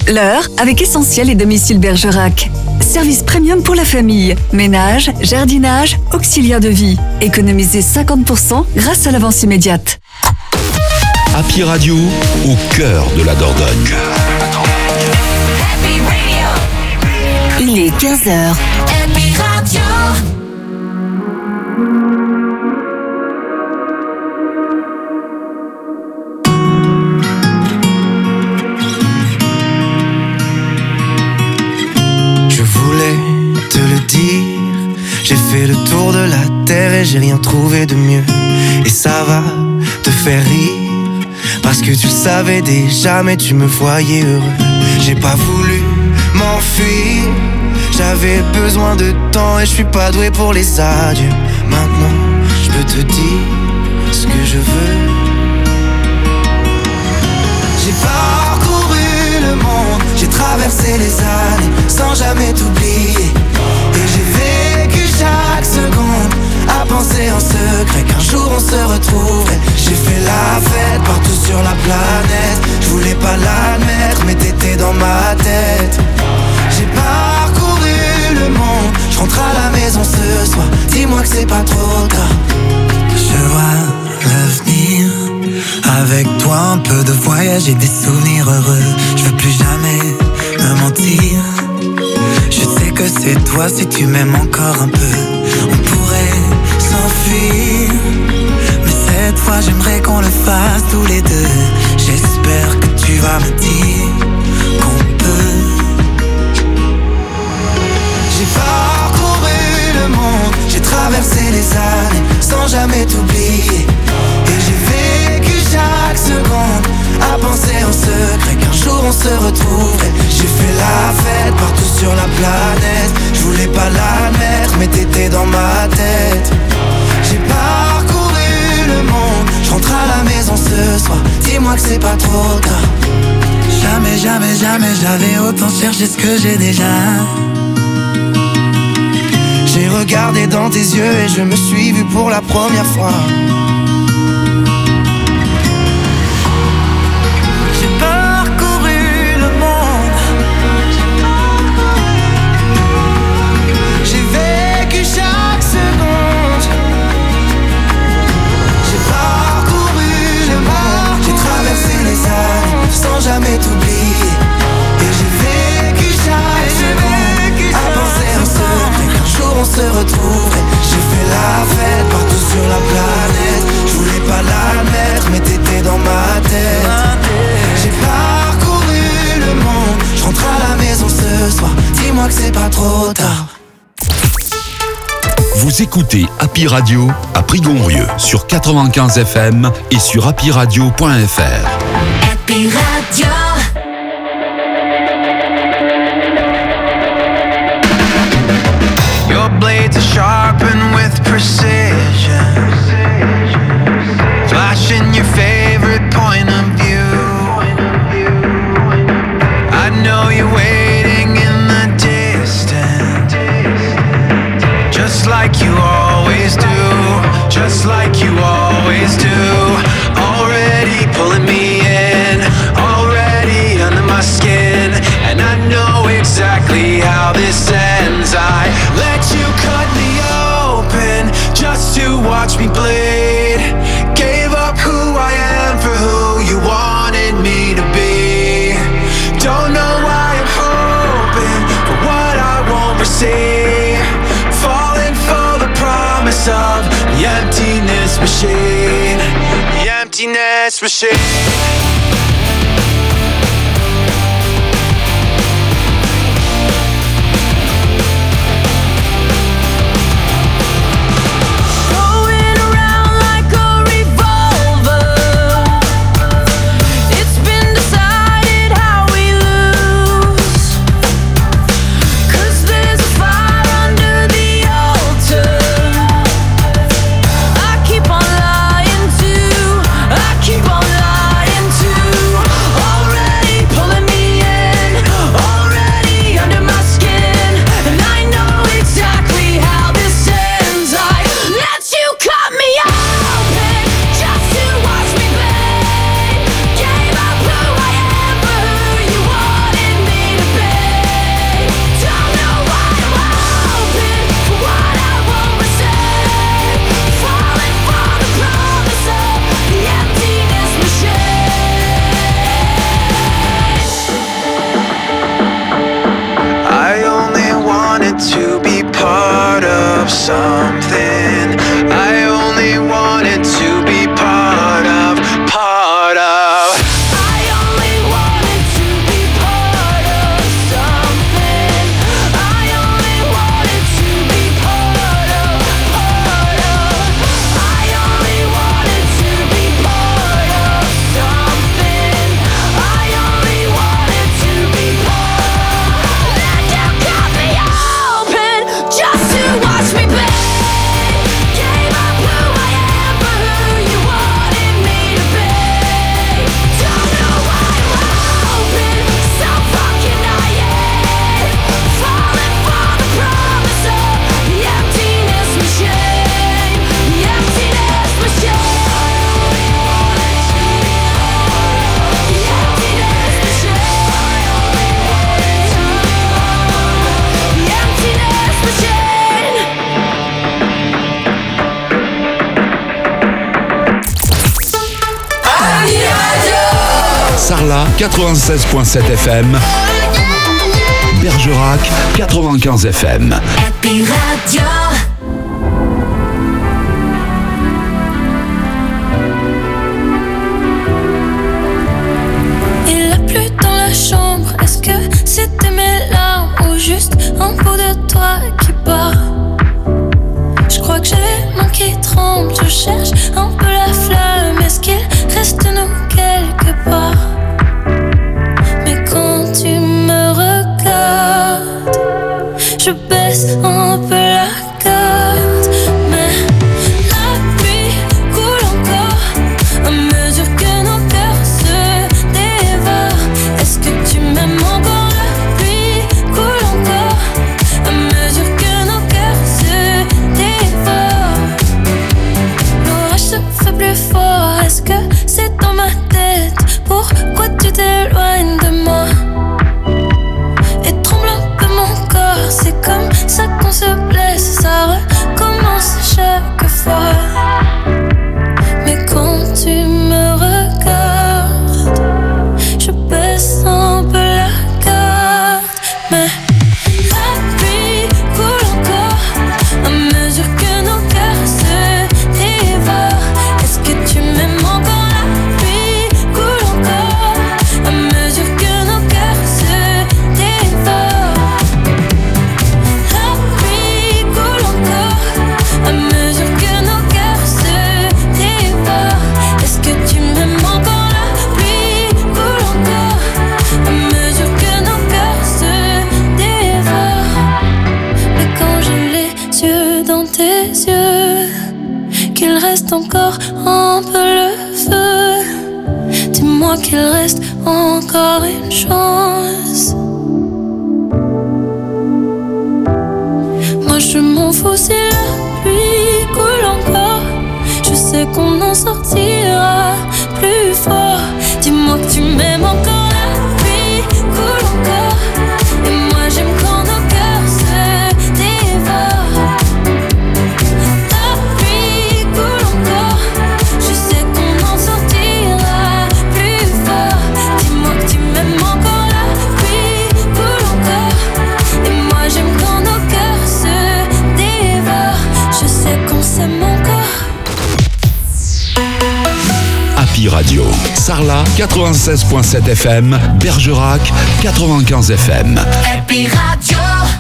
L'heure avec Essentiel et Domicile Bergerac. Service premium pour la famille. Ménage, jardinage, auxiliaire de vie. Économisez 50% grâce à l'avance immédiate. Happy Radio, au cœur de la Dordogne. Il est 15h. Happy Radio. Je voulais te le dire, j'ai fait le tour de la terre et j'ai rien trouvé de mieux. Et ça va te faire rire, parce que tu le savais déjà mais tu me voyais heureux. J'ai pas voulu m'enfuir, j'avais besoin de temps et je suis pas doué pour les adieux. Maintenant je peux te dire ce que je veux. J'ai parcouru le monde, j'ai traversé les années sans jamais t'oublier. Et j'ai vécu chaque seconde à penser en secret qu'un jour on se retrouverait. J'ai fait la fête partout sur la planète, je voulais pas l'admettre mais t'étais dans ma tête. J'ai parcouru le monde, je rentre à la maison ce soir, dis-moi que c'est pas trop tard. Je vois l'avenir, avec toi un peu de voyage et des souvenirs heureux. Je veux plus jamais me mentir, je sais que c'est toi si tu m'aimes encore un peu. On pourrait s'enfuir, mais cette fois j'aimerais qu'on le fasse tous les deux. J'espère que tu vas me dire qu'on peut. J'ai parcouru le monde, j'ai traversé les années sans jamais t'oublier. Et j'ai vécu chaque seconde à penser en secret qu'un jour on se retrouverait. J'ai fait la fête partout sur la planète, je voulais pas l'admettre mais t'étais dans ma tête. J'ai parcouru le monde, je rentre à la maison ce soir, dis-moi que c'est pas trop tard. Jamais, jamais, jamais j'avais autant cherché ce que j'ai déjà. J'ai regardé dans tes yeux et je me suis vu pour la première fois. J'ai parcouru le monde, j'ai vécu chaque seconde. J'ai parcouru le monde, j'ai traversé les années sans jamais t'oublier. Et j'ai vécu chaque seconde à penser en secret qu'un jour on se retrouverait. J'ai fait la fête partout sur la planète, je voulais pas l'admettre mais t'étais dans ma tête. J'ai parcouru le monde, je rentre à la maison ce soir, dis-moi que c'est pas trop tard. Vous écoutez Happy Radio à Prigonrieux sur 95 FM et sur happyradio.fr. Happy Radio. Your blades are sharpened with precision, flashing your favorite point of view. I know you're waiting in the distance, just like you always do, just like you always do. Already pulling me in, already under my skin, and I know exactly how this ends. I let you cut me open just to watch me bleed. Gave up who I am for who you wanted me to be. Don't know why I'm hoping for what I won't receive. Falling for the promise of the emptiness machine. The emptiness machine. Keep on lying to 96.7 FM. Bergerac 95 FM. Happy Radio. Il a plu dans la chambre. Est-ce que c'était mes larmes ou juste un bout de toi qui part? Je crois que j'ai les mains qui tremblent. Je cherche un peu la flamme. Est-ce qu'il reste nous quelque part? Mais quand tu me regardes, je baisse un peu la garde. Mais la pluie coule encore à mesure que nos cœurs se dévorent. Est-ce que tu m'aimes encore? La pluie coule encore à mesure que nos cœurs se dévorent. L'orage se fait plus fort. Est-ce que c'est dans ma tête? Pourquoi tu t'éloignes de moi? Et tremble un peu mon corps. C'est comme ça qu'on se blesse. Ça recommence chaque fois. Mais quand tu me regardes, je baisse un peu la garde. Mais la pluie coule encore à mesure que nos cœurs se dévorent. Est-ce que tu m'aimes encore? La pluie coule encore à mesure que nos cœurs se dévorent. La pluie coule encore à mesure que nos cœurs se dévorent. Est-ce que tu m'aimes encore? La pluie coule encore à mesure que nos cœurs se dévorent. Mais quand j'ai les yeux dans tes yeux, qu'il reste encore un peu le feu, dis-moi qu'il reste encore une chance. Moi je m'en fous si la pluie coule encore. Je sais qu'on en sortira plus fort. Dis-moi que tu m'aimes encore. La pluie coule encore. Et moi j'aime quand nos cœurs se dévorent. La pluie coule encore. Je sais qu'on en sortira plus fort. Dis-moi que tu m'aimes encore. La pluie coule encore. Et moi j'aime quand nos cœurs se dévorent. Je sais qu'on s'aime encore. Happy Radio. Sarlat 96.7 FM. Bergerac 95 FM. Happy Radio.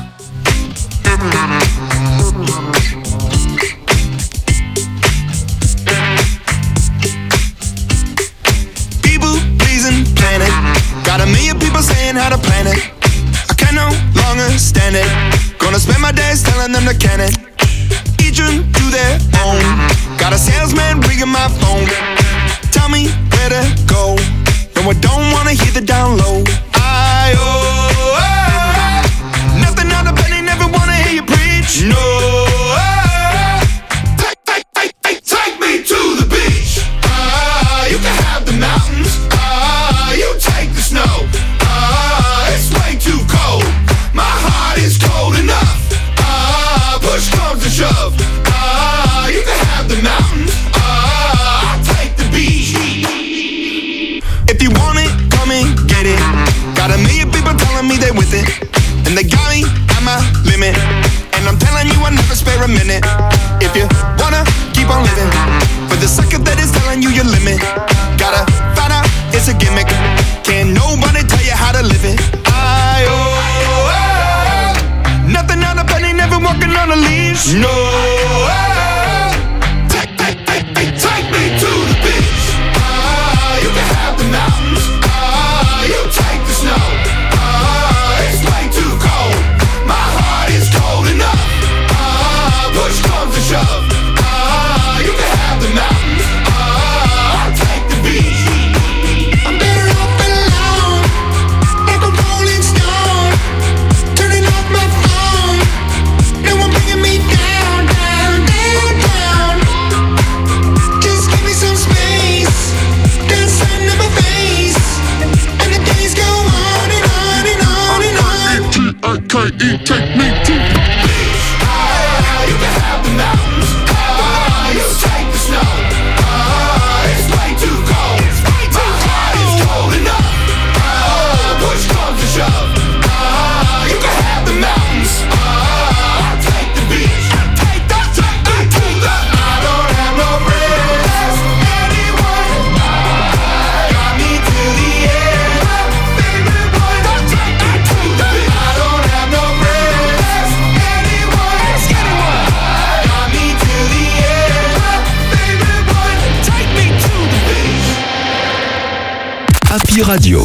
People pleasing planet. Got a million people saying how to plan it. I can no longer stand it. Gonna spend my days telling them to can it. Each one do their own. Got a salesman ringing my phone. Tell me where to go. No, I don't wanna hear the down low. Nothing on the penny, never wanna hear you preach. No. Take me to the beach. You can have the mountains. You take the snow. It's way too cold. My heart is cold enough. Push comes to shove. You can have the mountains. I'll take the beach. If you want it, come and get it. Got a million people telling me they with it. And they got me at my limit. And I'm telling you I never spare a minute. If you wanna keep on living, for the sucker that is telling you your limit, gotta find out it's a gimmick. Can't nobody tell you how to live it. Nothing on a penny, never walking on a leash. No. Take me to the beach. You can have the mountains. You take the snow. It's way too cold. My heart is cold enough. Push comes to shove. You can have the mountains. I'll take the beach. I'm better off alone, like a rolling stone. Turning off my phone. No one bringing me down, down, down, down. Just give me some space. There's sun in my face. And the days go on and on and on and on. T-I-K-E, take me to the beach. You can have the mountains. You take the snow. It's way too cold. My heart is cold enough. Radio.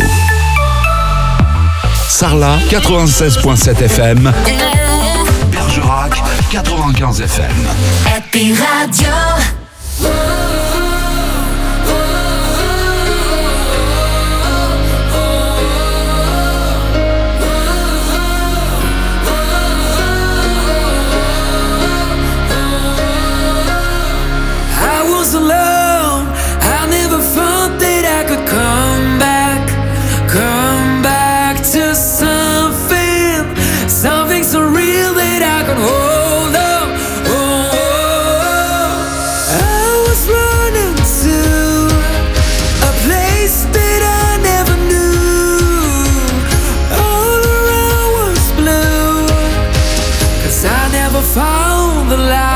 Sarlat, 96.7 FM. Bergerac, 95 FM. Happy Radio. Alone, I never thought that I could come back to something so real that I could hold up. I was running to a place that I never knew. All around was blue, 'cause I never found the light.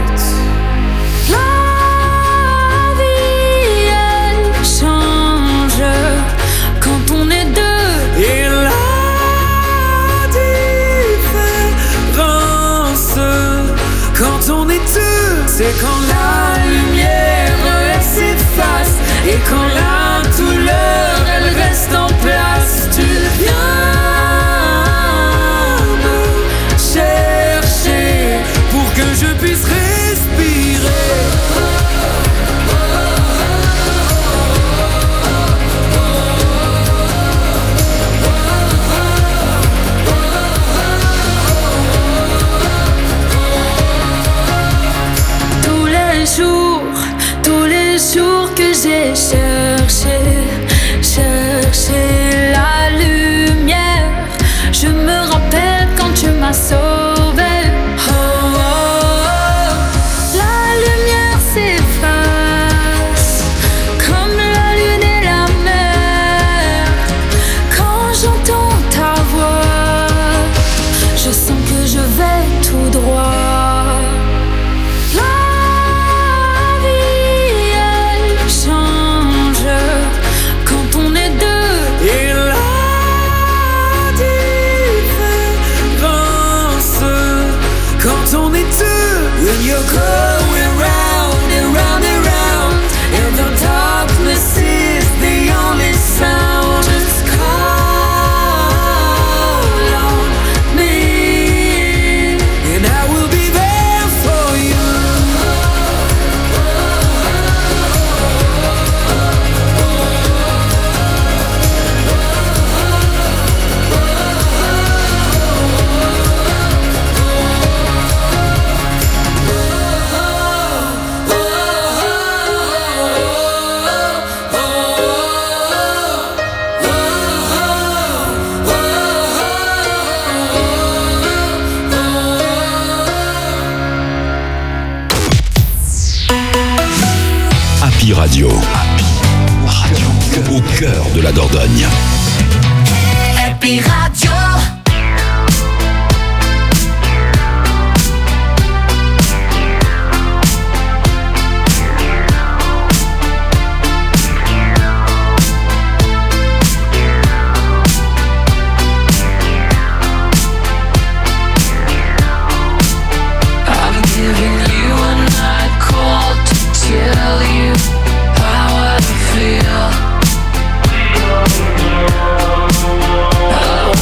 C'est quand la lumière elle s'efface et quand la douleur elle reste en place. Tu viens me chercher pour que je puisse respirer. Tous les jours que j'ai cherché la lumière, je me rappelle quand tu m'as sauvé. La lumière s'efface comme la lune et la mer. Quand j'entends ta voix, je sens que je vais tout droit. When you're going round and round and round, and the darkness is the only sound. Just call on me, and I will be there for you. Radio. Au cœur de la Dordogne. Happy Radio. I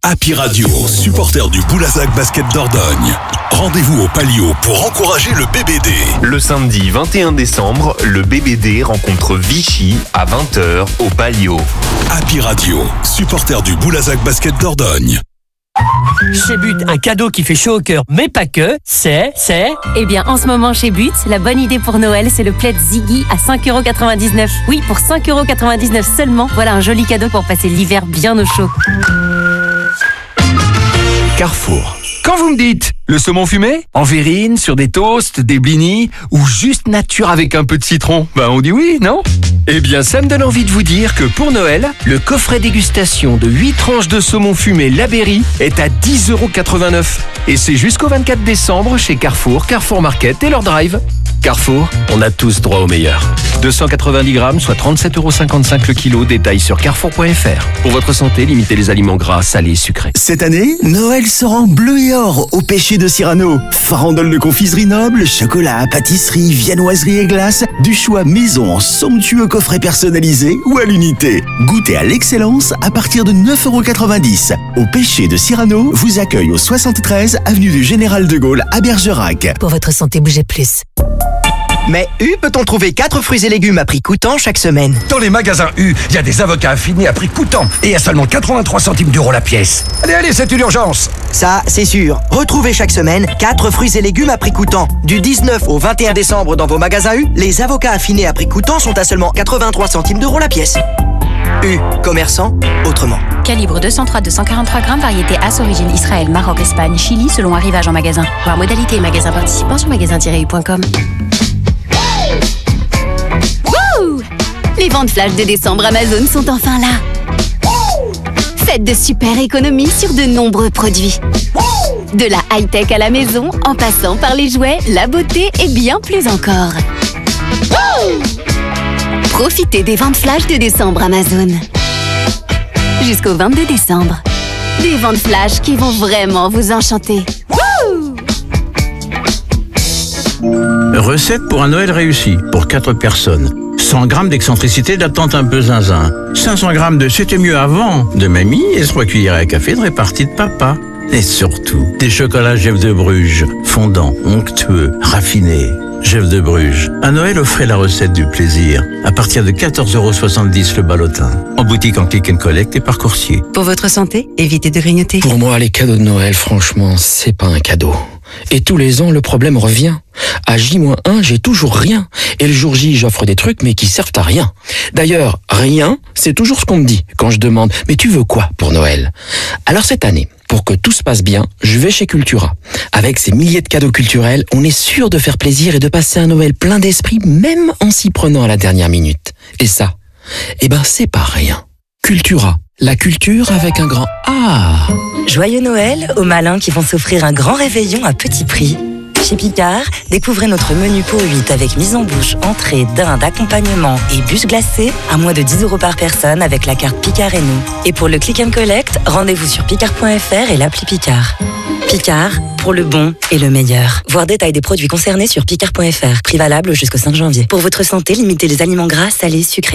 Happy Radio, supporter du Boulazac Basket Dordogne. Rendez-vous au Palio pour encourager le BBD. Le samedi 21 décembre, le BBD rencontre Vichy à 20h au Palio. Happy Radio, supporter du Boulazac Basket Dordogne. Chez But, un cadeau qui fait chaud au cœur, mais pas que, c'est... Eh bien, en ce moment, chez But, la bonne idée pour Noël, c'est le plaid Ziggy à 5,99€. Oui, pour 5,99€ seulement, voilà un joli cadeau pour passer l'hiver bien au chaud. Carrefour. Quand vous me dites le saumon fumé, en verrine, sur des toasts, des blinis, ou juste nature avec un peu de citron, on dit oui, non? Eh bien, ça me donne envie de vous dire que pour Noël, le coffret dégustation de 8 tranches de saumon fumé La Berry est à 10,89€. Et c'est jusqu'au 24 décembre chez Carrefour, Carrefour Market et leur drive. Carrefour, on a tous droit au meilleur. 290 grammes, soit 37,55€ le kilo. Détail sur carrefour.fr. Pour votre santé, limitez les aliments gras, salés, sucrés. Cette année, Noël sera en bleu et or au Pêcher de Cyrano. Farandole de confiserie noble, chocolat, pâtisserie, viennoiserie et glace, du choix maison en somptueux coffrets personnalisés ou à l'unité. Goûtez à l'excellence à partir de 9,90€. Au Pêcher de Cyrano vous accueille au 73 avenue du Général de Gaulle à Bergerac. Pour votre santé, bougez plus. Mais U peut-on trouver 4 fruits et légumes à prix coûtant chaque semaine? Dans les magasins U, il y a des avocats affinés à prix coûtant et à seulement 83 centimes d'euros la pièce. Allez, c'est une urgence. Ça, c'est sûr. Retrouvez chaque semaine 4 fruits et légumes à prix coûtant. Du 19 au 21 décembre dans vos magasins U, les avocats affinés à prix coûtant sont à seulement 83 centimes d'euros la pièce. U, commerçant autrement. Calibre 203-243 grammes, variété As, origine Israël, Maroc, Espagne, Chili, selon arrivage en magasin. Voir modalité et magasin participant sur magasin-u.com. Les ventes flash de décembre Amazon sont enfin là. Faites de super économies sur de nombreux produits. De la high-tech à la maison, en passant par les jouets, la beauté et bien plus encore. Profitez des ventes flash de décembre Amazon. Jusqu'au 22 décembre. Des ventes flash qui vont vraiment vous enchanter. Recette pour un Noël réussi, pour 4 personnes. 100 grammes d'excentricité datant un peu zinzin. 500 grammes de c'était mieux avant de mamie et 3 cuillères à café de répartie de papa. Et surtout, des chocolats Jeff de Bruges, fondants, onctueux, raffinés. Jeff de Bruges. À Noël, offrez la recette du plaisir. À partir de 14,70€ le ballotin. En boutique en click and collect et par coursier. Pour votre santé, évitez de grignoter. Pour moi, les cadeaux de Noël, franchement, c'est pas un cadeau. Et tous les ans, le problème revient. À J-1, j'ai toujours rien. Et le jour J, j'offre des trucs, mais qui servent à rien. D'ailleurs, rien, c'est toujours ce qu'on me dit quand je demande « Mais tu veux quoi pour Noël ?» Alors cette année, pour que tout se passe bien, je vais chez Cultura. Avec ces milliers de cadeaux culturels, on est sûr de faire plaisir et de passer un Noël plein d'esprit, même en s'y prenant à la dernière minute. Et ça, c'est pas rien. Cultura, la culture avec un grand A. Joyeux Noël aux malins qui vont s'offrir un grand réveillon à petit prix. Chez Picard, découvrez notre menu pour 8 avec mise en bouche, entrée, dinde, accompagnement et bûche glacée à moins de 10€ par personne avec la carte Picard et nous. Et pour le click and collect, rendez-vous sur picard.fr et l'appli Picard. Picard, pour le bon et le meilleur. Voir détail des produits concernés sur picard.fr. Prix valable jusqu'au 5 janvier. Pour votre santé, limitez les aliments gras, salés, sucrés.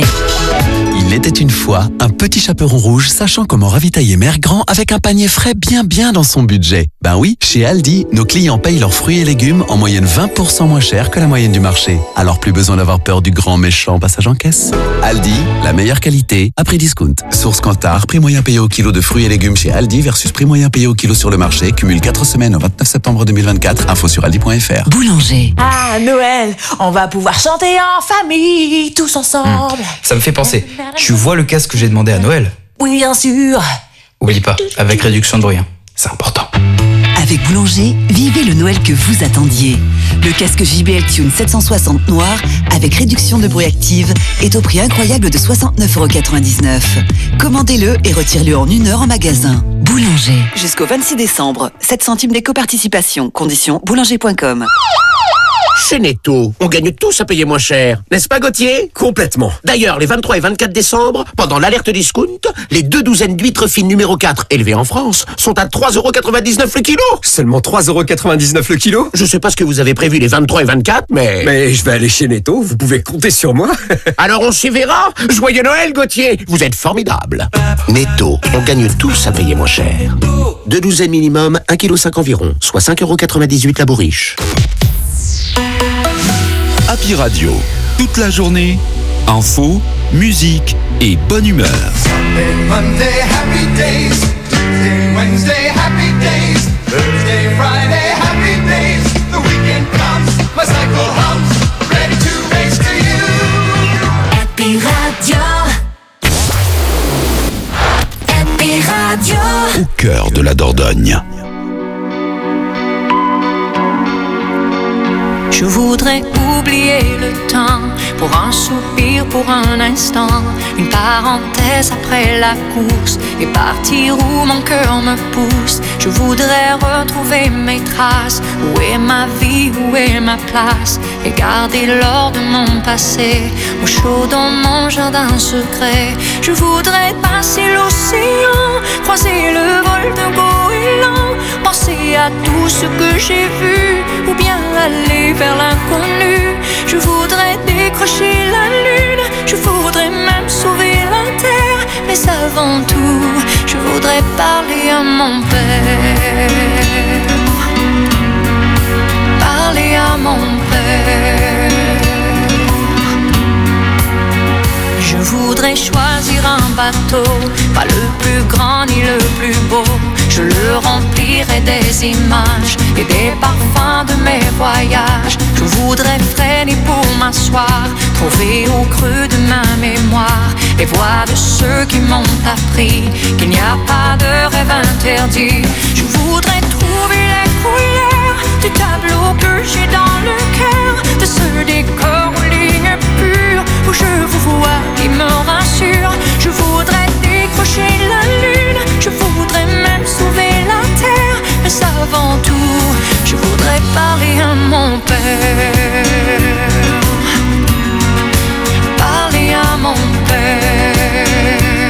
Il était une fois un petit chaperon rouge sachant comment ravitailler Mère Grand avec un panier frais bien dans son budget. Ben oui, chez Aldi, nos clients payent leurs fruits et légumes en moyenne 20% moins cher que la moyenne du marché. Alors plus besoin d'avoir peur du grand méchant passage en caisse. Aldi, la meilleure qualité à prix discount. Source Kantar, prix moyen payé au kilo de fruits et légumes chez Aldi versus prix moyen payé au kilo sur le marché. Cumule 4 semaines au 29 septembre 2024. Info sur aldi.fr. Boulanger. Ah, Noël, on va pouvoir chanter en famille, tous ensemble. Ça me fait penser. Tu vois le casque que j'ai demandé à Noël? Oui, bien sûr. Oublie pas, avec réduction de bruit. C'est important. Avec Boulanger, vivez le Noël que vous attendiez. Le casque JBL Tune 760 noir avec réduction de bruit active est au prix incroyable de 69,99€. Commandez-le et retirez-le en 1 heure en magasin. Boulanger. Jusqu'au 26 décembre, 7 centimes d'éco-participation. Condition boulanger.com. Chez Netto, on gagne tous à payer moins cher. N'est-ce pas, Gauthier? Complètement. D'ailleurs, les 23 et 24 décembre, pendant l'alerte discount, les 2 douzaines d'huîtres fines numéro 4 élevées en France sont à 3,99€ le kilo. Seulement 3,99€ le kilo? Je sais pas ce que vous avez prévu les 23 et 24, mais... Mais je vais aller chez Netto, vous pouvez compter sur moi. Alors on s'y verra. Joyeux Noël, Gauthier. Vous êtes formidable. Netto, on gagne tous à payer moins cher. 2 douzaines minimum, 1,5 kg environ, soit 5,98€ la bourriche. Happy Radio, toute la journée, info, musique et bonne humeur. Sunday, Monday, happy days. Tuesday, Wednesday, happy days. Thursday, Friday, happy days. The weekend comes, my cycle hums, ready to race to you. Happy Radio. Happy Radio. Au cœur de la Dordogne. Je voudrais oublier le temps pour un soupir, pour un instant, une parenthèse après la course et partir où mon cœur me pousse. Je voudrais retrouver mes traces. Où est ma vie, où est ma place? Et garder l'or de mon passé au chaud dans mon jardin secret. Je voudrais passer l'océan, croiser le vol d'un goéland, penser à tout ce que j'ai vu, ou bien aller vers l'inconnu. Je voudrais décrocher la lune, je voudrais même sauver la terre. Mais avant tout, je voudrais parler à mon père. Parler à mon père. Je voudrais choisir un bateau, pas le plus grand ni le plus beau. Je le remplirai des images et des parfums de mes voyages. Je voudrais freiner pour m'asseoir, trouver au creux de ma mémoire les voix de ceux qui m'ont appris qu'il n'y a pas de rêve interdit. Je voudrais trouver les couleurs du tableau que j'ai dans le cœur, de ce décor aux lignes pures où je vous vois qui me rassure. Je voudrais décrocher la lune, je voudrais même sauver la terre. Mais avant tout, je voudrais parler à mon père. Parler à mon père.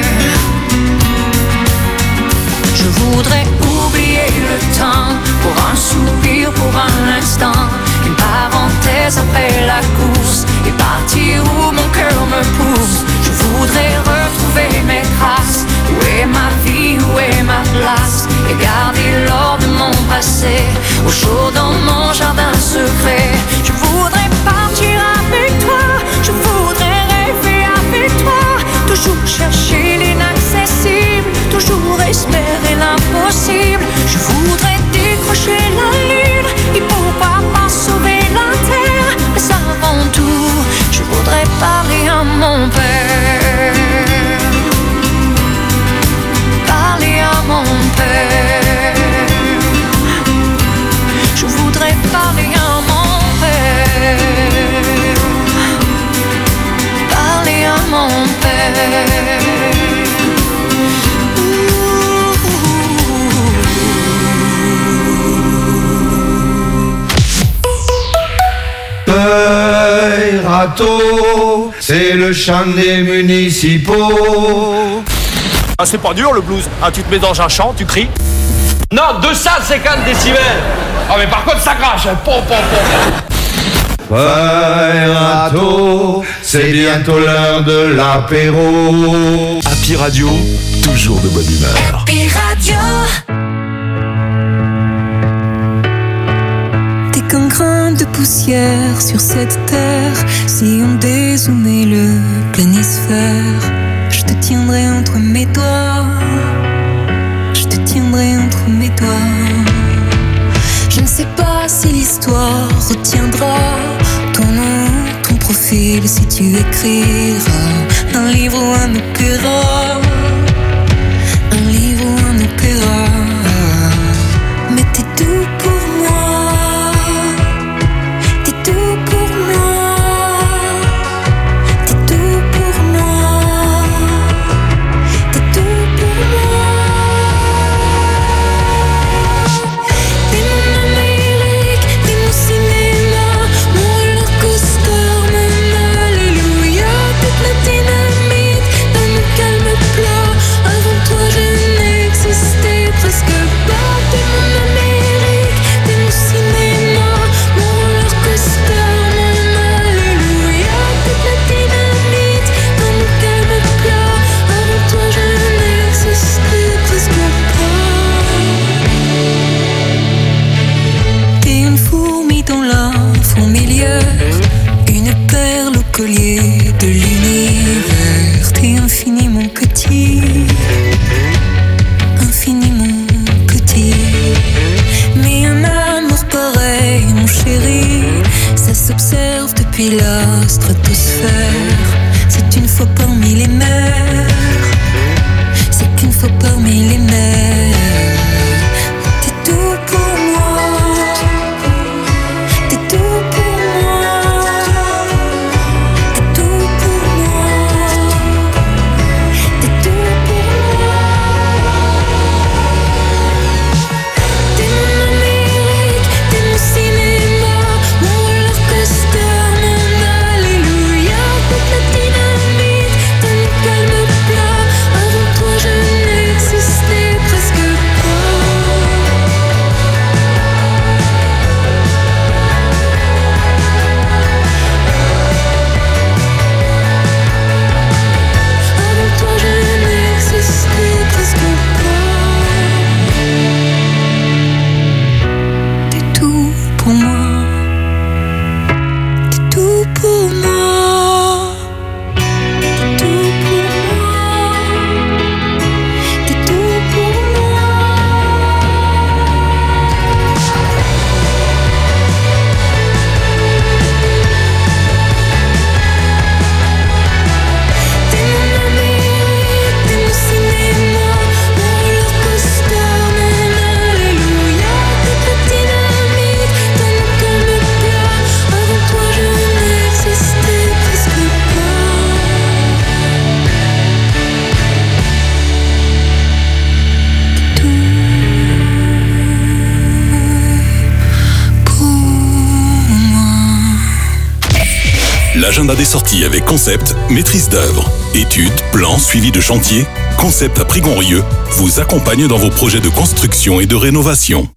Je voudrais oublier le temps pour un soupir, pour un instant, une parenthèse après la course et partir où mon cœur me pousse. Je voudrais retrouver mes traces. Où est ma vie, où est ma place? Et garder l'or de mon passé au chaud dans mon jardin secret. Je voudrais partir avec toi, je voudrais rêver avec toi, toujours chercher l'inaccessible, toujours espérer l'impossible. Je voudrais décrocher la lune et pourquoi pas sauver la terre. Mais avant tout, je voudrais parler à mon père. Parler à mon père. Je voudrais parler à mon père. Parler à mon père. Râteau, c'est le chant des municipaux. Ah, c'est pas dur le blues. Ah, tu te mets dans un champ, tu cries. Non, 250 décibels. Ah, mais par contre, ça crache. Pom, pom, pom. Râteau, c'est bientôt l'heure de l'apéro. Happy Radio, toujours de bonne humeur. Happy Radio. Qu'un grain de poussière sur cette terre. Si on dézoomait le planisphère, je te tiendrai entre mes doigts. Je te tiendrai entre mes doigts. Je ne sais pas si l'histoire retiendra ton nom, ton profil, si tu écriras un livre ou un opéra. Un livre ou un opéra. Mais t'es tout pour moi. T'es mon Amérique, t'es mon cinéma, mon depuis la stratosphère. C'est une fois parmi les mers. C'est qu'une fois parmi les mers. T'es tout pour moi. T'es tout pour moi. T'es tout pour moi. T'es tout pour moi. T'es mon Amérique, t'es mon cinéma, mon roller coaster, mon alléluia. Toute la dynamite de mon calme plat. Avant toi je n'existais presque pas. Avant toi je n'existais presque pas. T'es tout pour moi. T'es tout pour moi. T'es tout pour moi. T'es tout pour moi. T'es mon Amérique, t'es mon cinéma, mon roller coaster, mon alléluia. Toute la dynamite dans mon calme plat. Avant toi je n'existais presque pas. L'agenda des sorties avec Concept, maîtrise d'œuvre, études, plans, suivi de chantier. Concept à Prigonrieux vous accompagne dans vos projets de construction et de rénovation.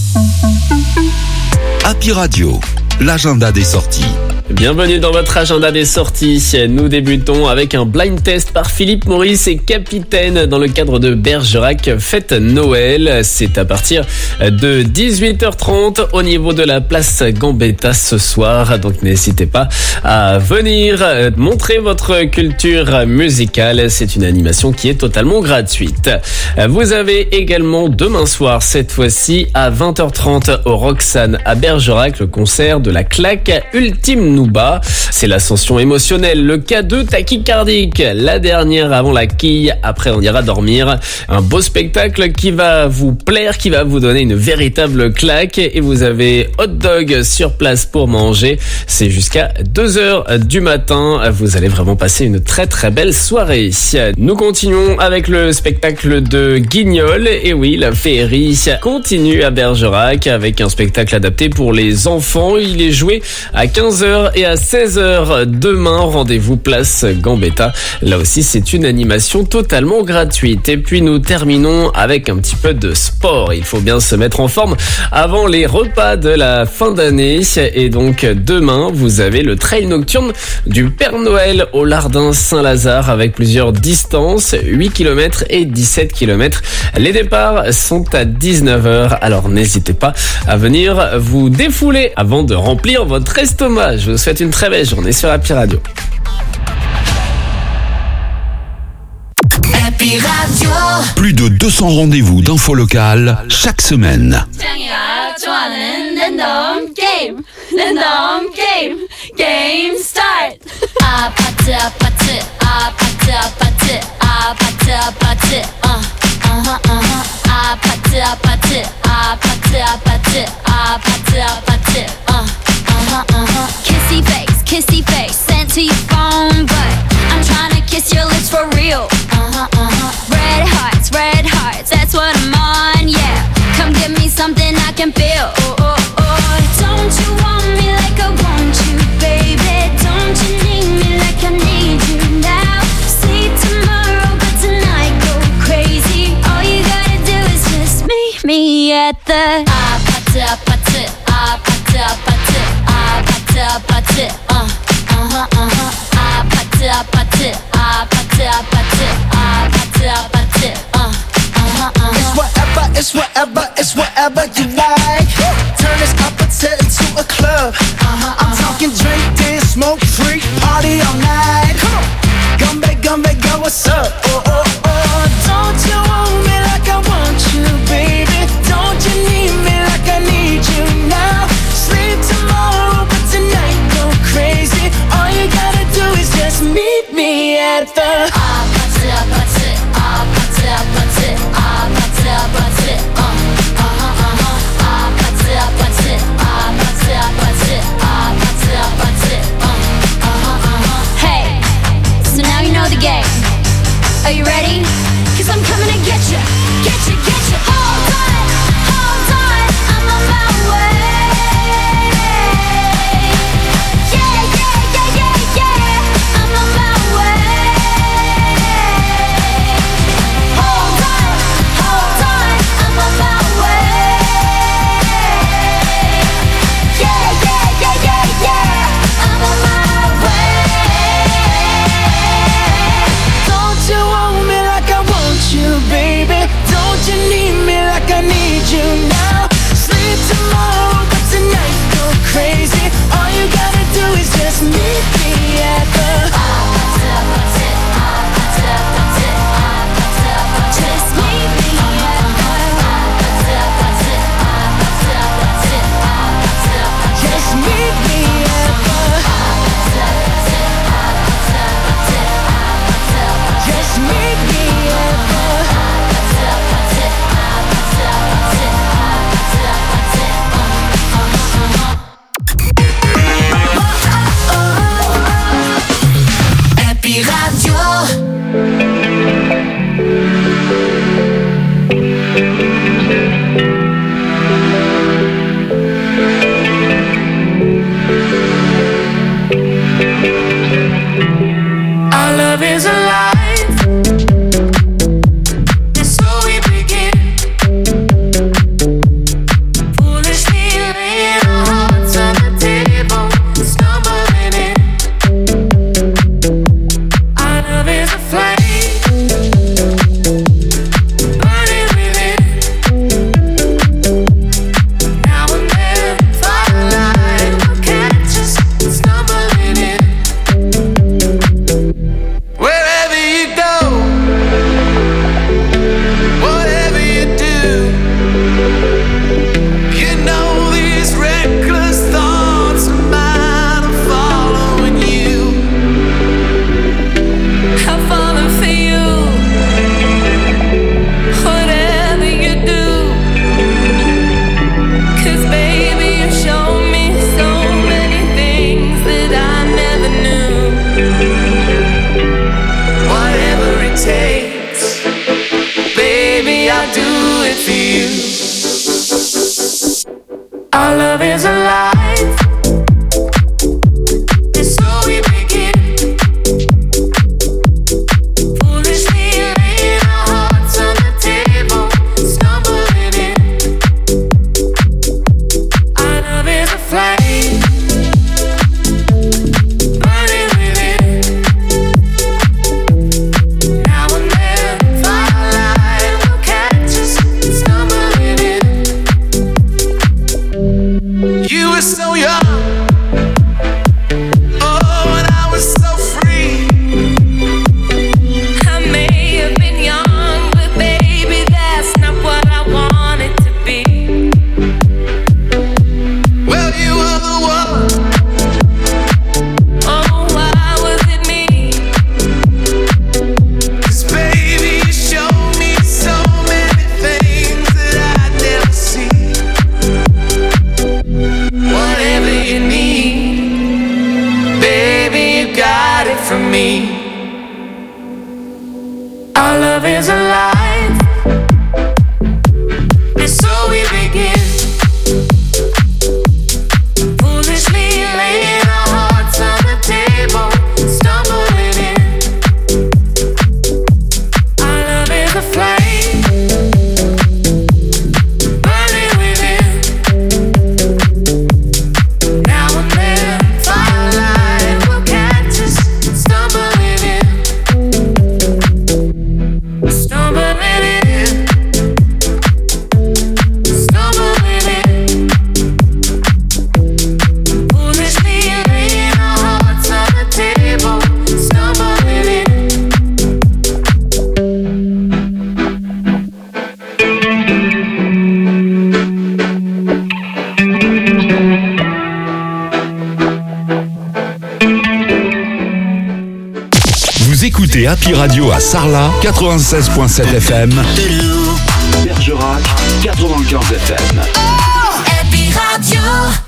Happy Radio, l'agenda des sorties. Bienvenue dans votre agenda des sorties. Nous débutons avec un blind test par Philippe Maurice et Capitaine dans le cadre de Bergerac Fête Noël. C'est à partir de 18h30 au niveau de la place Gambetta ce soir. Donc n'hésitez pas à venir montrer votre culture musicale. C'est une animation qui est totalement gratuite. Vous avez également demain soir, cette fois-ci à 20h30 au Roxane à Bergerac, le concert de la claque Ultime Nouba. C'est l'ascension émotionnelle, le K2 tachycardique, la dernière avant la quille, après on ira dormir. Un beau spectacle qui va vous plaire, qui va vous donner une véritable claque, et vous avez hot dog sur place pour manger. C'est jusqu'à 2h du matin. Vous allez vraiment passer une très très belle soirée. Nous continuons avec le spectacle de Guignol. Et oui, la féerie continue à Bergerac avec un spectacle adapté pour les enfants. Il est joué à 15h et à 16h demain. Rendez-vous place Gambetta. Là aussi, c'est une animation totalement gratuite. Et puis nous terminons avec un petit peu de sport. Il faut bien se mettre en forme avant les repas de la fin d'année. Et donc demain, vous avez le trail nocturne du Père Noël au Lardin Saint-Lazare avec plusieurs distances, 8 km et 17 km. Les départs sont à 19h. Alors n'hésitez pas à venir vous défouler avant de remplir votre estomac. Je vous souhaite une très belle journée sur Happy Radio. Happy Radio. Plus de 200 rendez-vous d'infos locales chaque semaine. Game start. 아파트 아파트 아파트 아파트 아파트 아파트 아파트 아파트 아파트 아파트 아파트 아파트 kissy face sent to your phone, but I'm trying to kiss your lips for real. Red hearts, that's what I'm on, yeah. Come give me something I can feel. Don't you want me like I want you, baby? Don't you need me like I need you now? See tomorrow, but tonight go crazy. All you gotta do is just meet me at the 아파트 아파트 아파트 아파트 아파트 아파트 아파트 아파트 아파트 아파트 아파트 It's whatever you like. Turn this appetite into a club. I'm talking drink, dance, smoke, freak, party all night. Come on, Gumbe, go, what's up? Don't you want me like I want you, baby? Don't you need me like I need you now? Sleep tomorrow, but tonight go crazy. baby, I do it for you. Our love is alive. And so we begin. Foolishly laying our hearts on the table, stumbling in. Our love is a flame, burning within. Now and then, firelight will catch us stumbling in. You were so young, oh, and I was so free. I may have been young, but baby, that's not what I wanted to be. Well, you were the one. Oh, why was it me? 'Cause baby, you showed me so many things that I'd never seen. Whatever you need, baby, you got it from me. Our love is alive, and so we begin. Foolishly laying our hearts on the table, stumbling in. Our love is a flame, burning within. Now and then, firelight will catch us stumbling in. Stumbling in. Stumbling in. Foolishly laying our hearts on the table, stumbling in. Vous écoutez Happy Radio à Sarlat, 96.7 FM. Bergerac, 95 FM. Happy Radio.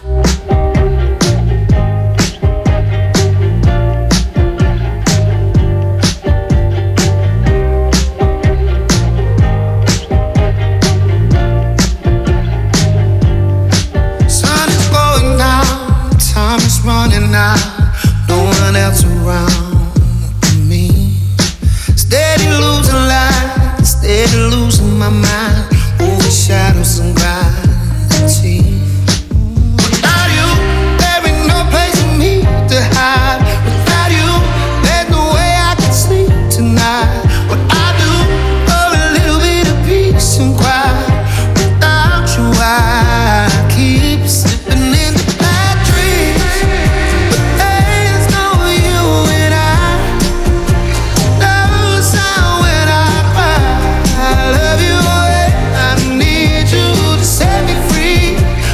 Sun is going down, time is running out, no one else around me. Steady losing light, steady losing my mind, over shadows and gravity. Without you, there ain't no place for me to hide. Without you, there's no way I can sleep tonight. What I do for a little bit of peace and quiet. Without you, I keep slipping into bad dreams. But there's no you and I. No sound when I cry. I love you and I need you to set me free.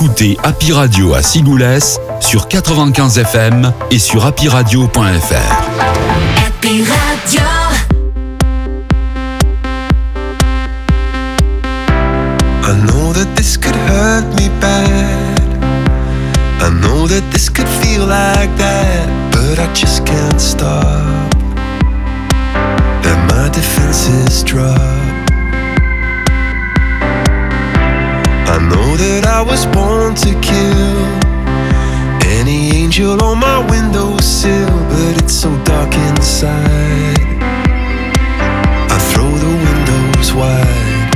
écoutez Happy Radio à Cigoulès sur 95 FM et sur happyradio.fr. Happy Radio. I know that this could hurt me bad. I know that this could feel like that, but I just can't stop. Then my defenses drop. I know that I was born to kill any angel on my windowsill, but it's so dark inside. I throw the windows wide.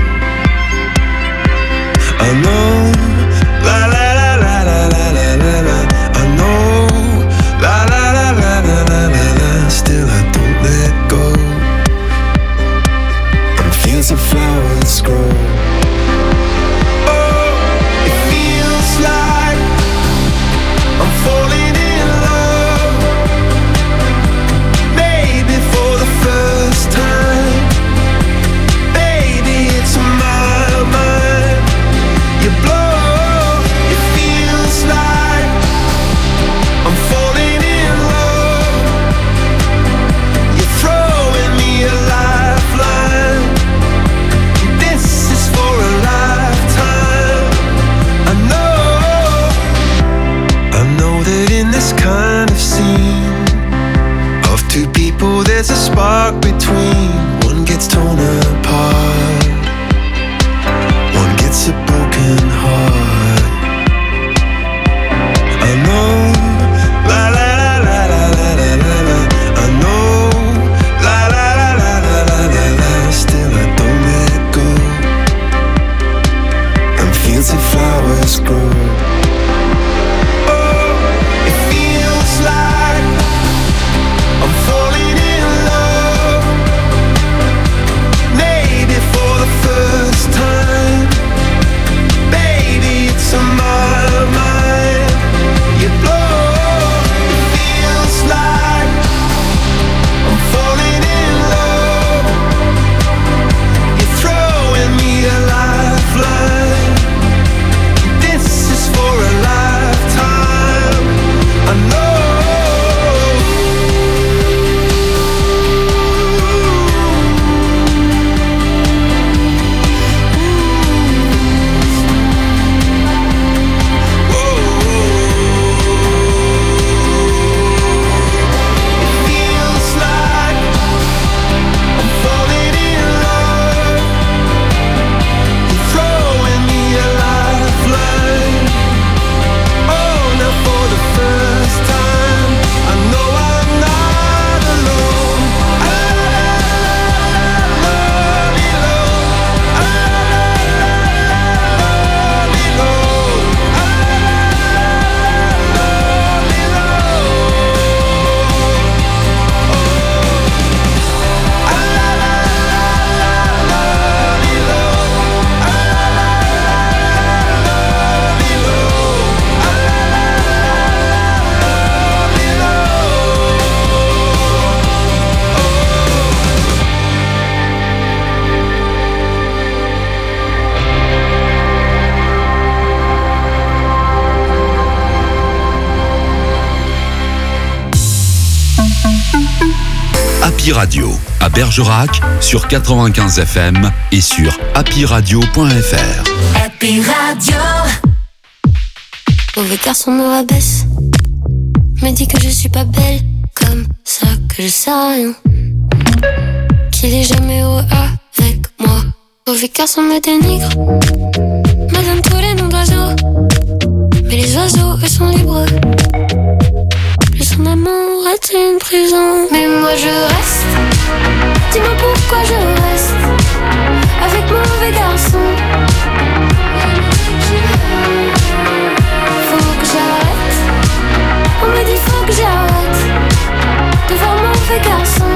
I know, la la la la la la la la la. I know, la la la la la la la la. Still I don't let go. And fields of flowers grow. Oh, it feels like I'm falling in love. Maybe for the first time. Baby, it's my mind. You blow, it feels like I'm falling in love. You're throwing me a lifeline. This is for a lifetime. I know that in this kind of scene of two people there's a spark between. One gets torn apart, one gets a broken heart. I know, la la la la la la la la la. I know, la la la la la la la la. Still I don't let go. And fields of flowers grow. Oh, it feels like I'm falling in love. Maybe for the first time. Baby, it's on my mind. You blow, it feels like I'm falling in love. You're throwing me a lifeline. This is for a lifetime. I know. Feels like I'm falling in love. You're throwing me a lifeline. Oh, now for the first time, I know I'm not alone. Happy Radio à Bergerac sur 95 FM et sur happyradio.fr. Happy Radio. Mauvais garçon me rabaisse, me dit que je suis pas belle, comme ça que je sais rien, qu'il est jamais heureux avec moi. Mauvais garçon me dénigre, me donne tous les noms d'oiseaux, mais les oiseaux eux sont libres. Plus son amour est une prison, mais moi je reste. Dis-moi pourquoi je reste avec mauvais garçon. Faut que j'arrête. On me dit faut que j'arrête de voir mauvais garçon.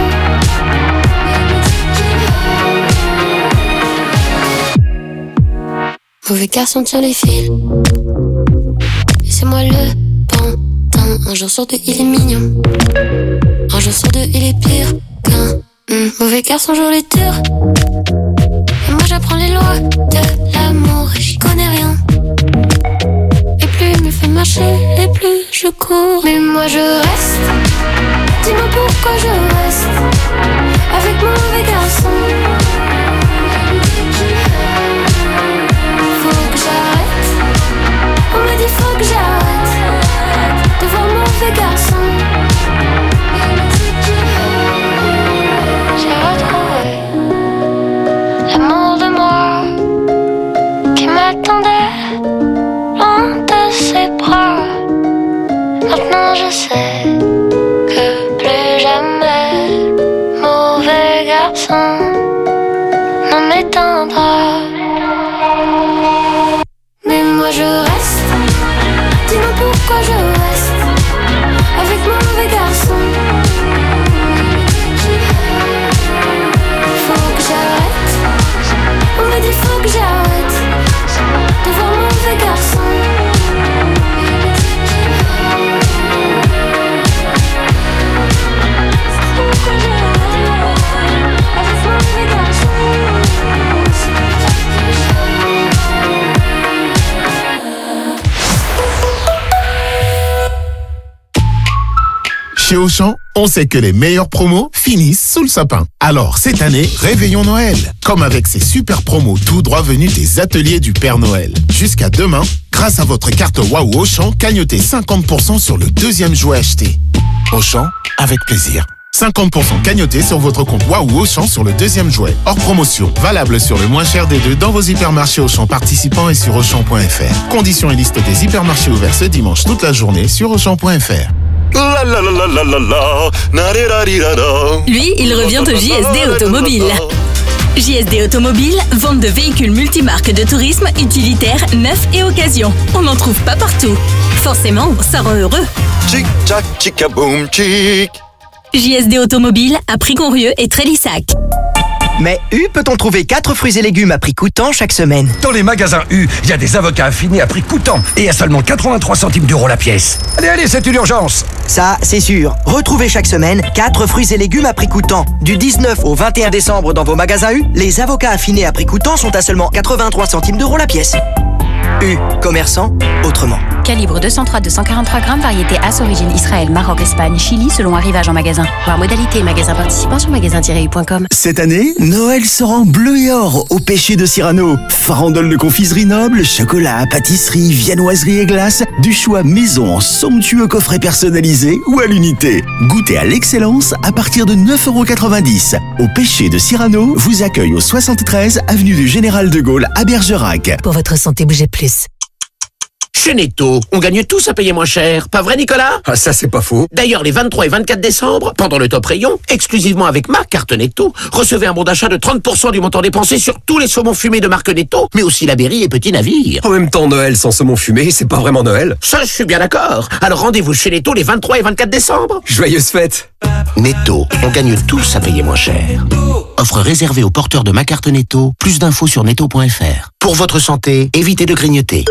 Mauvais garçon tire les fils, et c'est moi le pantin. Un jour sur deux il est mignon, un jour sur deux il est pire qu'un mauvais garçon joue les tours. Et moi j'apprends les lois de l'amour et j'y connais rien. je cours, mais moi je reste. Dis-moi pourquoi je reste avec mon mauvais garçon. Faut que j'arrête. On me dit faut que j'arrête de voir mon mauvais garçon. J'ai retrouvé l'amour de moi qui m'attendait loin de ses bras. Maintenant je sais que plus jamais mauvais garçon ne m'éteindra. Mais moi je reste. Dis-moi pourquoi je reste avec mon mauvais garçon. Faut que j'arrête. On me dit faut que j'arrête de voir mon mauvais garçon. Chez Auchan, on sait que les meilleures promos finissent sous le sapin. Alors cette année, réveillons Noël. Comme avec ces super promos tout droit venus des ateliers du Père Noël. Jusqu'à demain, grâce à votre carte Waouh Auchan, cagnotez 50% sur le deuxième jouet acheté. Auchan, avec plaisir. 50% cagnoté sur votre compte Waouh Auchan sur le deuxième jouet. Hors promotion. Valable sur le moins cher des deux dans vos hypermarchés Auchan participants et sur Auchan.fr. Conditions et liste des hypermarchés ouverts ce dimanche toute la journée sur Auchan.fr. Lui, il revient au JSD Automobile. JSD Automobile, vente de véhicules multimarques de tourisme, utilitaires, neufs et occasion. On n'en trouve pas partout. Forcément, ça rend heureux. Tchic tchac tchicaboum tchic. JSD Automobile à Prigonrieux et Trélissac. Mais U peut-on trouver 4 fruits et légumes à prix coûtant chaque semaine? Dans les magasins U, il y a des avocats affinés à prix coûtant et à seulement 83 centimes d'euros la pièce. Allez, c'est une urgence. Ça, c'est sûr. Retrouvez chaque semaine 4 fruits et légumes à prix coûtant. Du 19 au 21 décembre dans vos magasins U, les avocats affinés à prix coûtant sont à seulement 83 centimes d'euros la pièce. U, commerçant autrement. Calibre 203-243 grammes, variété As, origine Israël, Maroc, Espagne, Chili, selon arrivage en magasin. Voir modalité et magasin participant sur magasin-u.com. Cette année, Noël sera en bleu et or au Pêcher de Cyrano. Farandole de confiserie noble, chocolat, pâtisserie, viennoiserie et glace, du choix maison en somptueux coffrets personnalisés ou à l'unité. Goûtez à l'excellence à partir de 9,90 €. Au Pêcher de Cyrano vous accueille au 73 avenue du Général de Gaulle à Bergerac. Pour votre santé, bougez plus. Chez Netto, on gagne tous à payer moins cher. Pas vrai, Nicolas? Ah, ça, c'est pas faux. D'ailleurs, les 23 et 24 décembre, pendant le top rayon, exclusivement avec ma carte Netto, recevez un bon d'achat de 30% du montant dépensé sur tous les saumons fumés de marque Netto, mais aussi la Berry et Petit Navire. En même temps, Noël sans saumon fumé, c'est pas vraiment Noël. Ça, je suis bien d'accord. Alors rendez-vous chez Netto les 23 et 24 décembre. Joyeuses fêtes. Netto, on gagne tous à payer moins cher. Offre réservée aux porteurs de ma carte Netto. Plus d'infos sur netto.fr. Pour votre santé, évitez de grignoter.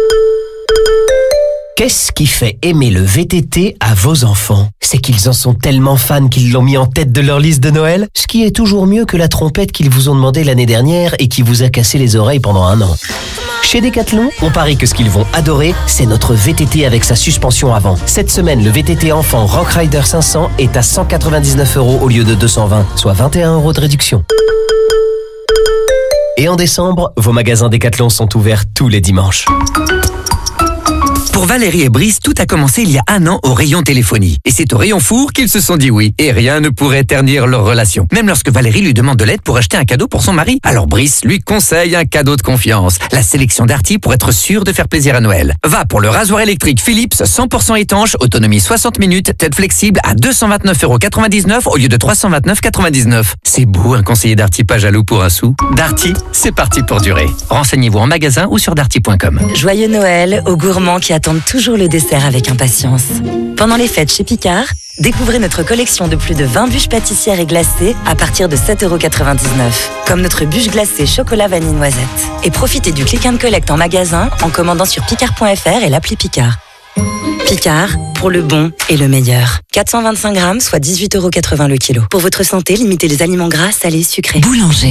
Qu'est-ce qui fait aimer le VTT à vos enfants? C'est qu'ils en sont tellement fans qu'ils l'ont mis en tête de leur liste de Noël, ce qui est toujours mieux que la trompette qu'ils vous ont demandé l'année dernière et qui vous a cassé les oreilles pendant 1 an. Chez Decathlon, on parie que ce qu'ils vont adorer, c'est notre VTT avec sa suspension avant. Cette semaine, le VTT enfant Rock Rider 500 est à 199 € au lieu de 220, soit 21 € de réduction. Et en décembre, vos magasins Decathlon sont ouverts tous les dimanches. Pour Valérie et Brice, tout a commencé il y a 1 an au rayon téléphonie. Et c'est au rayon four qu'ils se sont dit oui. Et rien ne pourrait ternir leur relation. Même lorsque Valérie lui demande de l'aide pour acheter un cadeau pour son mari. Alors Brice lui conseille un cadeau de confiance. La sélection Darty pour être sûr de faire plaisir à Noël. Va pour le rasoir électrique Philips 100% étanche, autonomie 60 minutes, tête flexible à 229,99 € au lieu de 329,99 €. C'est beau un conseiller Darty pas jaloux pour un sou. Darty, c'est parti pour durer. Renseignez-vous en magasin ou sur darty.com. Joyeux Noël aux gourmands qui attendent toujours le dessert avec impatience. Pendant les fêtes chez Picard, découvrez notre collection de plus de 20 bûches pâtissières et glacées à partir de 7,99 €. Comme notre bûche glacée chocolat vanille noisette. Et profitez du click and collect en magasin en commandant sur picard.fr et l'appli Picard. Picard, pour le bon et le meilleur. 425 grammes, soit 18,80 € le kilo. Pour votre santé, limitez les aliments gras, salés, sucrés. Boulanger,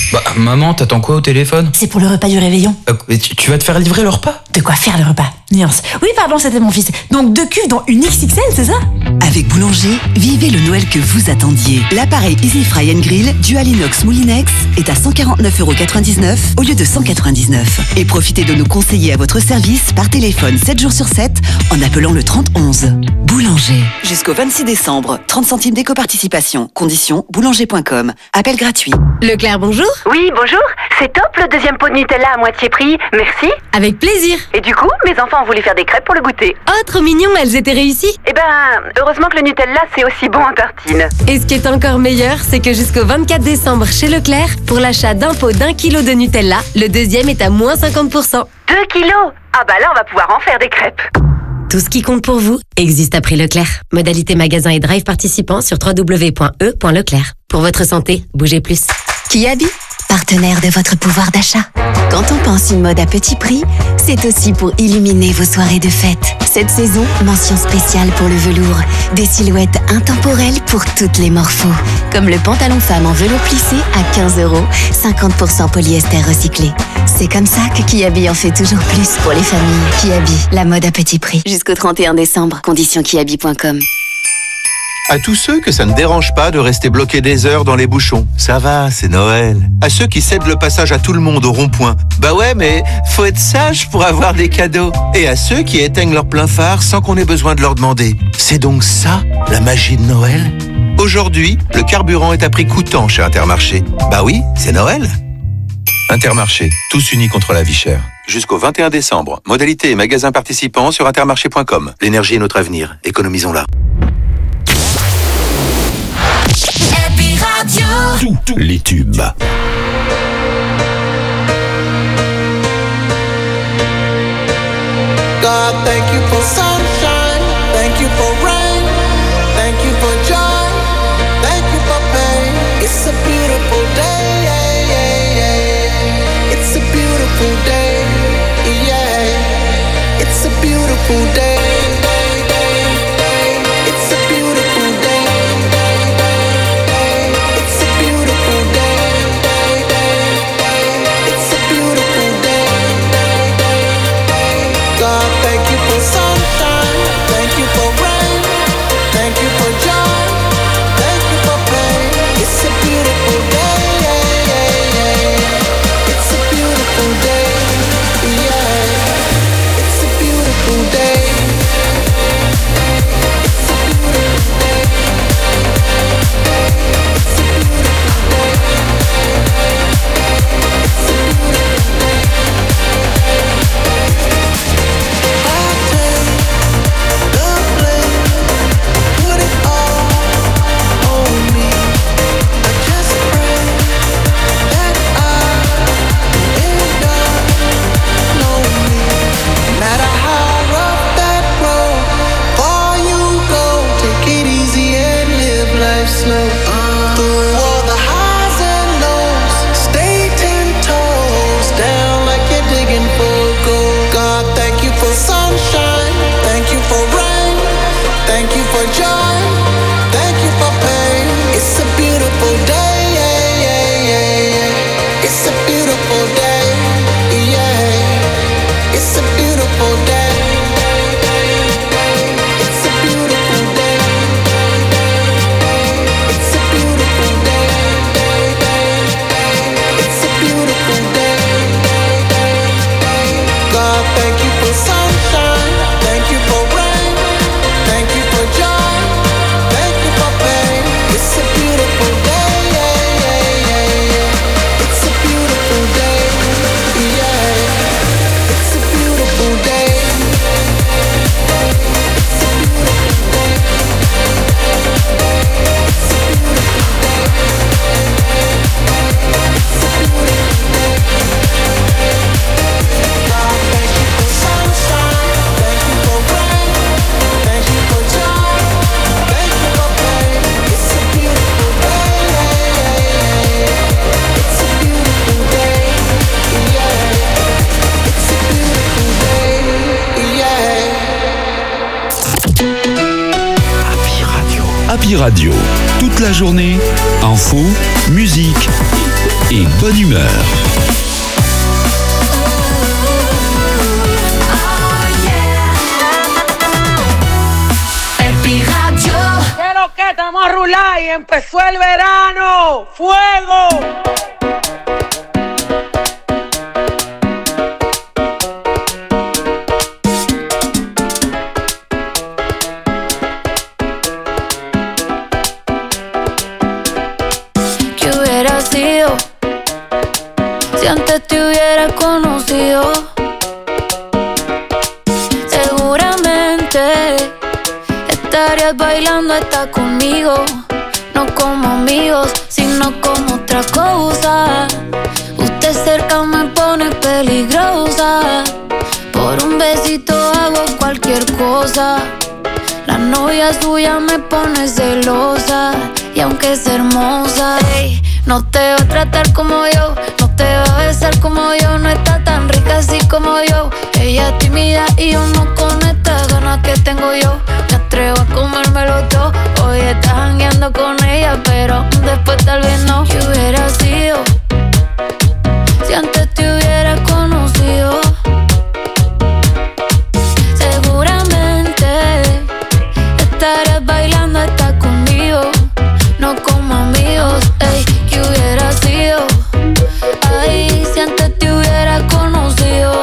Bah, maman, t'attends quoi au téléphone? C'est pour le repas du réveillon. Tu vas te faire livrer le repas? De quoi faire le repas? Nuance. Oui, pardon, c'était mon fils. Donc 2 cuves dans une XXL, c'est ça? Avec Boulanger, vivez le Noël que vous attendiez. L'appareil Easy Fry & Grill Dual Inox Moulinex est à 149,99€ au lieu de 199. Et profitez de nos conseillers à votre service par téléphone 7 jours sur 7 en appelant le 3011. Boulanger. Jusqu'au 26 décembre, 30 centimes d'éco-participation. Conditions boulanger.com. Appel gratuit. Leclerc, bonjour. Oui, bonjour. C'est top le deuxième pot de Nutella à moitié prix. Merci. Avec plaisir. Et du coup, mes enfants ont voulu faire des crêpes pour le goûter. Oh, trop mignon, elles étaient réussies. Eh ben, heureusement que le Nutella, c'est aussi bon en tartine. Et ce qui est encore meilleur, c'est que jusqu'au 24 décembre chez Leclerc, pour l'achat d'un pot d'1 kilo de Nutella, le deuxième est à moins 50%. 2 kilos? Ah bah là, on va pouvoir en faire des crêpes. Tout ce qui compte pour vous existe à prix Leclerc. Modalité magasin et drive participants sur www.e.leclerc. Pour votre santé, bougez plus. Kiabi, partenaire de votre pouvoir d'achat. Quand on pense une mode à petit prix, c'est aussi pour illuminer vos soirées de fête. Cette saison, mention spéciale pour le velours. Des silhouettes intemporelles pour toutes les morphos. Comme le pantalon femme en velours plissé à 15€, 50% polyester recyclé. C'est comme ça que Kiabi en fait toujours plus pour les familles. Kiabi, la mode à petit prix. Jusqu'au 31 décembre, conditions kiabi.com. À tous ceux que ça ne dérange pas de rester bloqués des heures dans les bouchons. Ça va, c'est Noël. À ceux qui cèdent le passage à tout le monde au rond-point. Bah ouais, mais faut être sage pour avoir des cadeaux. Et à ceux qui éteignent leur plein phare sans qu'on ait besoin de leur demander. C'est donc ça, la magie de Noël? Aujourd'hui, le carburant est à prix coûtant chez Intermarché. Bah oui, c'est Noël. Intermarché, tous unis contre la vie chère. Jusqu'au 21 décembre. Modalité et magasins participants sur intermarché.com. L'énergie est notre avenir. Économisons-la. Tous les tubes. God, thank you for sunshine, thank you for rain, thank you for joy, thank you for pain. It's a beautiful day, it's a beautiful day, yeah. It's a beautiful day. Happy Radio, toute la journée, info, musique et bonne humeur. ¿Qué lo que estamos a rular y empezó el verano? ¡Fuego! ¿Qué hubiera sido si antes te hubiera conocido? Seguramente estarías bailando hasta conmigo, no como amigos, sino como otra cosa. Usted cerca me pone peligrosa, por un besito hago cualquier cosa. La novia suya me pone celosa, y aunque es hermosa, ey, no te va a tratar como yo, no te va a besar como yo, no está tan rica así como yo. Ella es tímida y yo no con estas ganas que tengo yo. Me atrevo a comérmelo todo. Hoy estás jangueando con ella, pero después tal vez no. ¿Qué hubiera sido si antes te hubiera conocido? Seguramente estarías bailando hasta conmigo, no como amigos. Ey, ¿qué hubiera sido? Ay, si antes te hubiera conocido.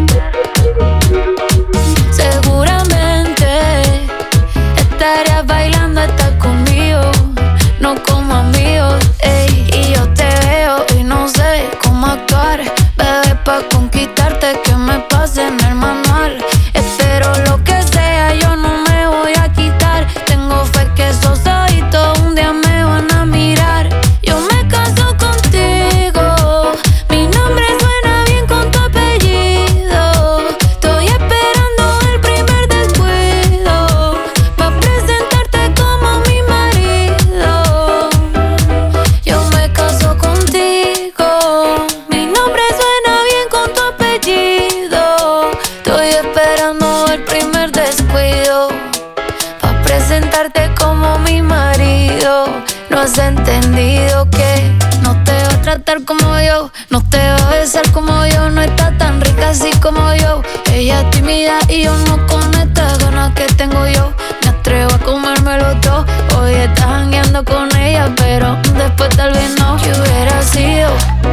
Seguramente estarías bailando hasta conmigo, no como amigos. Ey, y yo te veo y no sé cómo actuar, bebé, pa' conquistarte que me pase en el manual. Espero lo que sea, yo no me voy a quitar. Tengo fe que esos ojitos un día me van a mirar. Yo me caso contigo, mi nombre suena bien con tu apellido. Estoy esperando el primer descuido pa' presentarte como mi marido. Yo me caso contigo, mi nombre suena bien con tu apellido. Estoy esperando el primer descuido pa' presentarte como mi marido. No has entendido que no te va a tratar como yo, no te va a besar como yo, no está tan rica así como yo. Ella es tímida y yo no con estas ganas que tengo yo. Me atrevo a comérmelo todo. Hoy estás jangueando con ella, pero después tal vez no. ¿Qué hubiera sido